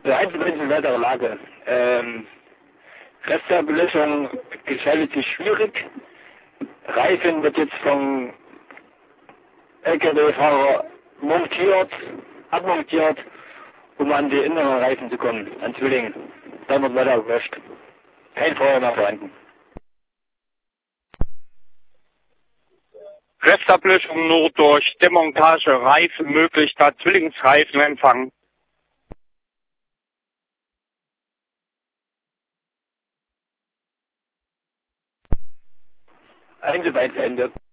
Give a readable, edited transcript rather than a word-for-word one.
Bereits weitere Lage. Rest der Belöschung gestaltet sich schwierig. Reifen wird jetzt vom LKW-Fahrer abmontiert, um an die inneren Reifen zu kommen, an Zwillingen. Dann wird weiter gelöscht. Kein Feuer mehr vorhanden. Restablöschung nur durch Demontage Reifen möglich, da Zwillingsreifen empfangen. Einzelbeinsende.